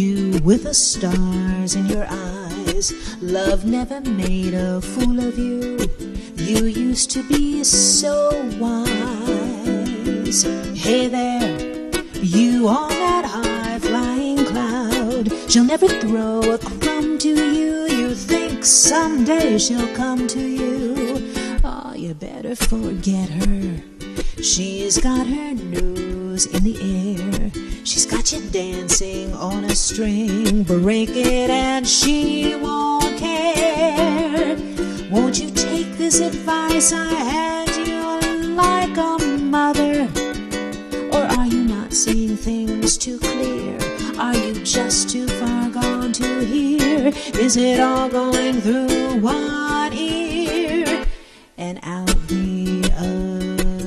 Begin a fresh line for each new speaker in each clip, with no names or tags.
you with the stars in your eyes. Love never made a fool of you. You used to be so wise. Hey there, you on that high flying cloud. She'll never throw a crumb to you. You think someday she'll come to you. Oh, you better forget her. She's got her nose in the air. She's got you dancing on a string. Break it and she won't care. Won't you take this advice I hand you like a mother? Or are you not seeing things too clear? Are you just too far gone to hear? Is it all going through one ear and out the other?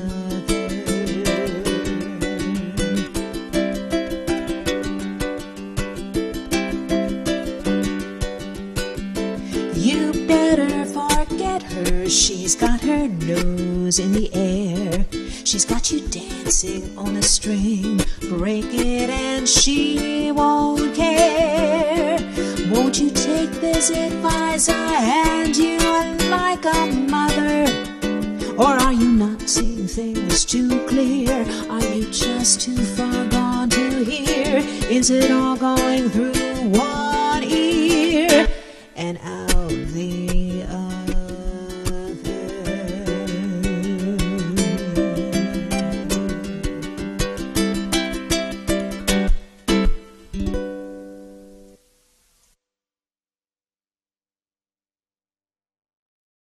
You better forget her. She's got her nose in the air. She's got you dancing on a string. Break it and she won't care. Won't you take this advice I hand you like a mother? Or are you not seeing things too clear? Are you just too far gone to hear? Is it all going through one ear and out?